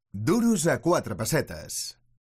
Duros a 4 pessetes.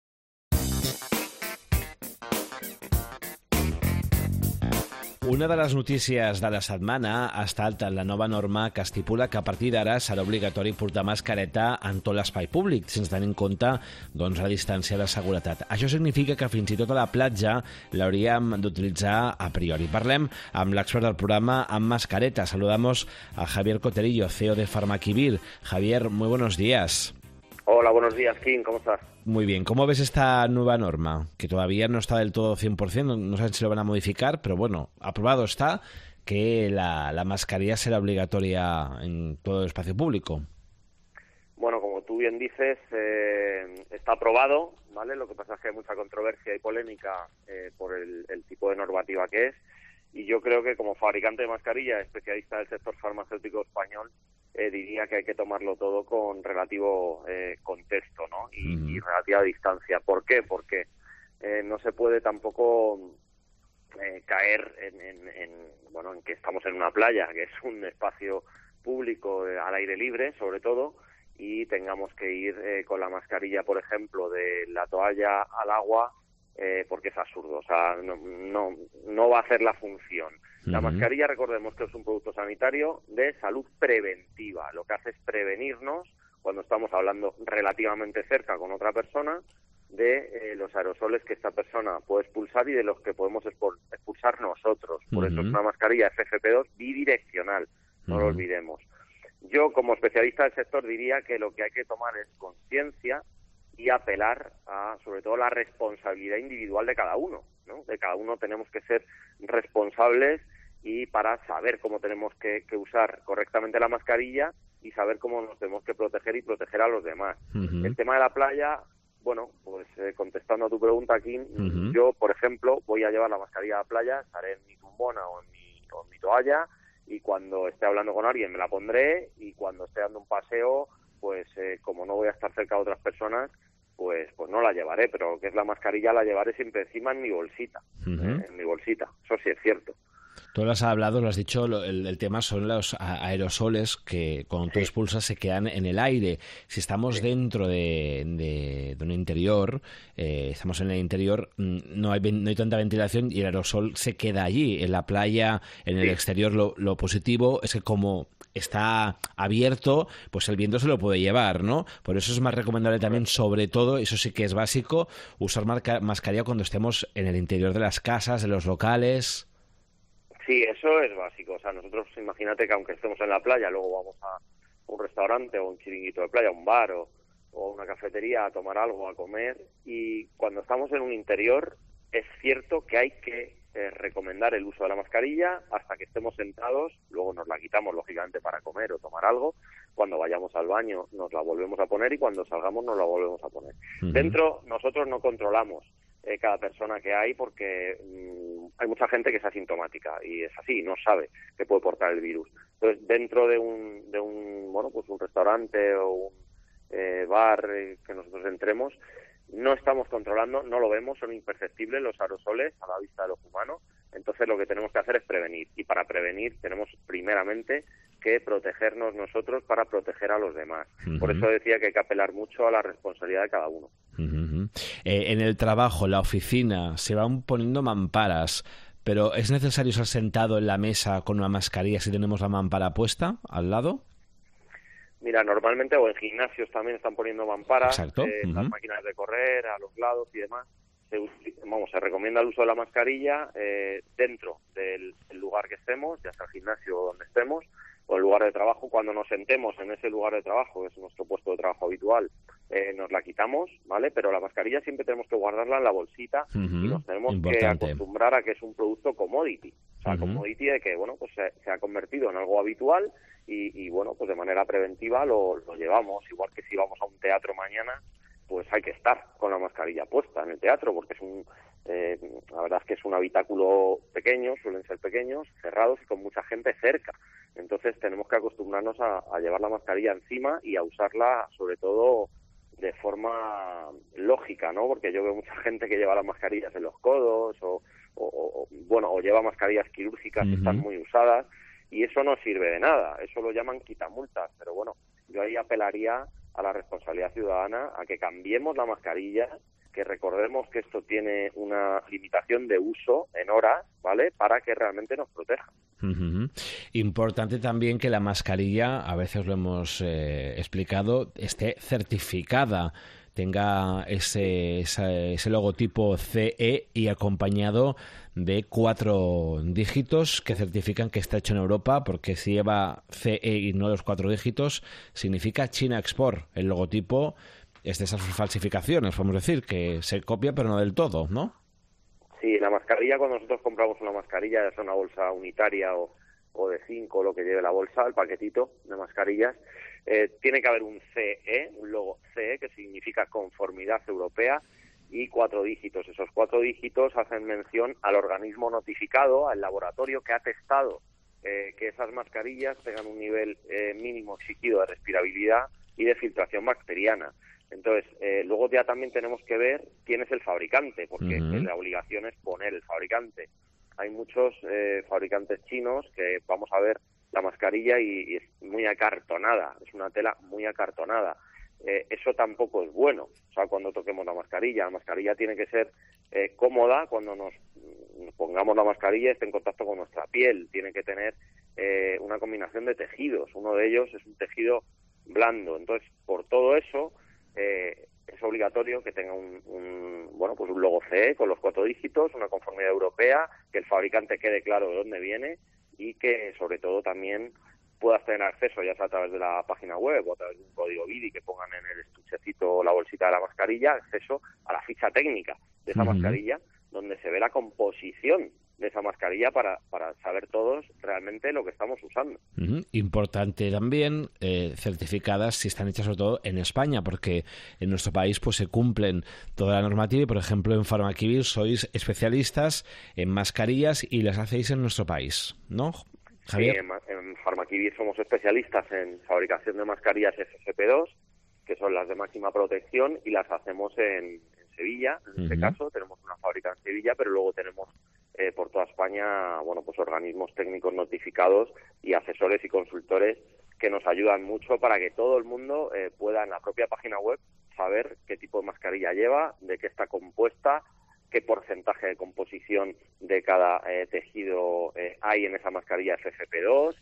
Una de les notícies de la setmana ha estat la nova norma que estipula que a partir d'ara serà obligatori portar mascareta en tot l'espai públic, sense tenir en compte la distància de seguretat. Això significa que fins i tot a la platja l'hauríem d'utilitzar a priori. Parlem amb l'expert del programa amb mascareta. Saludamos a Javier Coterillo, CEO de Farmaquivir. Javier, muy buenos días. Hola, buenos días, Kim, ¿cómo estás? Muy bien. ¿Cómo ves esta nueva norma? Que todavía no está del todo 100%, no saben si lo van a modificar, pero bueno, aprobado está que la mascarilla será obligatoria en todo el espacio público. Bueno, como tú bien dices, está aprobado, ¿vale? Lo que pasa es que hay mucha controversia y polémica por el tipo de normativa que es, y yo creo que como fabricante de mascarilla, especialista del sector farmacéutico español, diría que hay que tomarlo todo con relativo contexto, ¿no? Y relativa distancia. ¿Por qué? Porque no se puede tampoco caer en que estamos en una playa, que es un espacio público al aire libre, sobre todo, y tengamos que ir con la mascarilla, por ejemplo, de la toalla al agua, porque es absurdo, o sea, no va a hacer la función. La mascarilla, recordemos que es un producto sanitario de salud preventiva. Lo que hace es prevenirnos, cuando estamos hablando relativamente cerca con otra persona, de los aerosoles que esta persona puede expulsar y de los que podemos expulsar nosotros. Por eso es una mascarilla FFP2 bidireccional, no lo olvidemos. Yo, como especialista del sector, diría que lo que hay que tomar es conciencia y apelar a, sobre todo, la responsabilidad individual de cada uno, ¿no? De cada uno tenemos que ser responsables y para saber cómo tenemos que usar correctamente la mascarilla y saber cómo nos tenemos que proteger y proteger a los demás. El tema de la playa, bueno, pues contestando a tu pregunta, Kim, yo, por ejemplo, voy a llevar la mascarilla a la playa, estaré en mi tumbona o en mi toalla, y cuando esté hablando con alguien me la pondré, y cuando esté dando un paseo, pues como no voy a estar cerca de otras personas, pues no la llevaré, pero lo que es la mascarilla la llevaré siempre encima en mi bolsita, en mi bolsita, eso sí es cierto. Tú lo has hablado, lo has dicho, el tema son los aerosoles que cuando tú expulsas se quedan en el aire. Si estamos dentro de un interior, estamos en el interior, no hay tanta ventilación y el aerosol se queda allí. En la playa, en el exterior, lo positivo es que como está abierto, pues el viento se lo puede llevar, ¿no? Por eso es más recomendable también, sobre todo, eso sí que es básico, usar mascarilla cuando estemos en el interior de las casas, de los locales. Sí, eso es básico. O sea, nosotros, imagínate que aunque estemos en la playa, luego vamos a un restaurante o un chiringuito de playa, un bar o una cafetería a tomar algo, a comer, y cuando estamos en un interior es cierto que hay que recomendar el uso de la mascarilla hasta que estemos sentados, luego nos la quitamos lógicamente para comer o tomar algo, cuando vayamos al baño nos la volvemos a poner y cuando salgamos nos la volvemos a poner. Dentro nosotros no controlamos cada persona que hay porque hay mucha gente que es asintomática y es así, no sabe que puede portar el virus. Entonces dentro de un restaurante o un bar que nosotros entremos, no estamos controlando, no lo vemos, son imperceptibles los aerosoles a la vista del ojo humano, entonces lo que tenemos que hacer es prevenir, y para prevenir tenemos primeramente que protegernos nosotros para proteger a los demás. Por eso decía que hay que apelar mucho a la responsabilidad de cada uno. En el trabajo, en la oficina, se van poniendo mamparas, pero ¿es necesario estar sentado en la mesa con una mascarilla si tenemos la mampara puesta al lado? Mira, normalmente, o en gimnasios también están poniendo mamparas, las máquinas de correr, a los lados y demás. Se recomienda el uso de la mascarilla dentro del lugar que estemos, ya sea el gimnasio o donde estemos, o el lugar de trabajo. Cuando nos sentemos en ese lugar de trabajo, que es nuestro puesto de trabajo habitual, nos la quitamos, ¿vale? Pero la mascarilla siempre tenemos que guardarla en la bolsita y nos tenemos que acostumbrar a que es un producto commodity. O sea, commodity de que, bueno, pues se ha convertido en algo habitual y bueno, pues de manera preventiva lo llevamos. Igual que si vamos a un teatro mañana, pues hay que estar con la mascarilla puesta en el teatro, porque la verdad es que es un habitáculo pequeño, suelen ser pequeños, cerrados y con mucha gente cerca. Entonces tenemos que acostumbrarnos a llevar la mascarilla encima y a usarla sobre todo de forma lógica, ¿no? Porque yo veo mucha gente que lleva las mascarillas en los codos o lleva mascarillas quirúrgicas que están muy usadas, y eso no sirve de nada. Eso lo llaman quitamultas, pero bueno, yo ahí apelaría a la responsabilidad ciudadana, a que cambiemos la mascarilla, que recordemos que esto tiene una limitación de uso en horas, ¿vale?, para que realmente nos proteja. Uh-huh. Importante también que la mascarilla, a veces lo hemos explicado, esté certificada, tenga ese logotipo CE y acompañado de 4 dígitos que certifican que está hecho en Europa, porque si lleva CE y no los 4 dígitos, significa China Export. El logotipo es de esas falsificaciones, podemos decir, que se copia pero no del todo, ¿no? Sí, la mascarilla, cuando nosotros compramos una mascarilla, ya sea una bolsa unitaria o de 5, lo que lleve la bolsa, el paquetito de mascarillas, tiene que haber un CE, un logo CE, que significa conformidad europea, y 4 dígitos. Esos 4 dígitos hacen mención al organismo notificado, al laboratorio que ha testado que esas mascarillas tengan un nivel mínimo exigido de respirabilidad y de filtración bacteriana. Entonces, luego ya también tenemos que ver quién es el fabricante, porque la obligación es poner el fabricante. Hay muchos fabricantes chinos que vamos a ver la mascarilla y es muy acartonada, es una tela muy acartonada. Eso tampoco es bueno. O sea, cuando toquemos la mascarilla tiene que ser cómoda cuando nos pongamos la mascarilla, esté en contacto con nuestra piel. Tiene que tener una combinación de tejidos. Uno de ellos es un tejido blando. Entonces, por todo eso, es obligatorio que tenga un logo CE con los 4 dígitos, una conformidad europea, que el fabricante quede claro de dónde viene y que, sobre todo, también puedas tener acceso, ya sea a través de la página web o a través de un código BIDI que pongan en el estuchecito o la bolsita de la mascarilla, acceso a la ficha técnica de esa mascarilla, donde se ve la composición de esa mascarilla para saber todos realmente lo que estamos usando. Importante también, certificadas si están hechas sobre todo en España, porque en nuestro país pues se cumplen toda la normativa y, por ejemplo, en Pharmaquivir sois especialistas en mascarillas y las hacéis en nuestro país, ¿no, Javier? Sí, en Pharmaquivir somos especialistas en fabricación de mascarillas FFP2, que son las de máxima protección, y las hacemos en Sevilla. En este caso tenemos una fábrica en Sevilla, pero luego tenemos por toda España, pues organismos técnicos notificados y asesores y consultores que nos ayudan mucho para que todo el mundo pueda en la propia página web saber qué tipo de mascarilla lleva, de qué está compuesta, qué porcentaje de composición de cada tejido hay en esa mascarilla FFP2,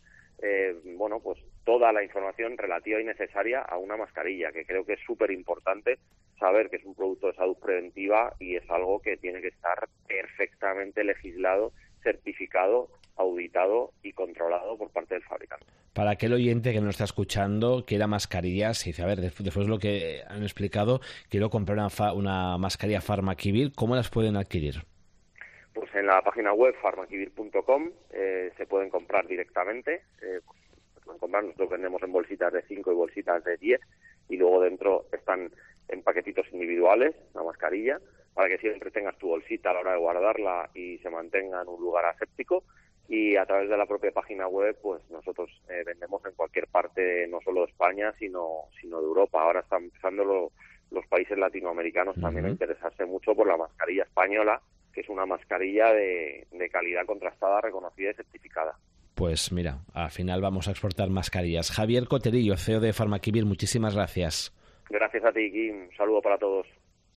pues toda la información relativa y necesaria a una mascarilla, que creo que es súper importante saber que es un producto de salud preventiva y es algo que tiene que estar perfectamente legislado, certificado, auditado y controlado por parte del fabricante. Para aquel oyente que nos está escuchando, quiera mascarillas, y dice, a ver, después de lo que han explicado, quiero comprar una mascarilla Pharmaquivir, ¿cómo las pueden adquirir? Pues en la página web pharmaquivir.com se pueden comprar directamente. Nosotros vendemos en bolsitas de 5 y bolsitas de 10, y luego dentro están en paquetitos individuales la mascarilla, para que siempre tengas tu bolsita a la hora de guardarla y se mantenga en un lugar aséptico. Y a través de la propia página web, pues nosotros vendemos en cualquier parte, no solo de España, sino de Europa. Ahora están empezando los países latinoamericanos también a interesarse mucho por la mascarilla española, que es una mascarilla de calidad contrastada, reconocida y certificada. Pues mira, al final vamos a exportar mascarillas. Javier Coterillo, CEO de Pharmaquivir, muchísimas gracias. Gracias a ti, Kim. Un saludo para todos.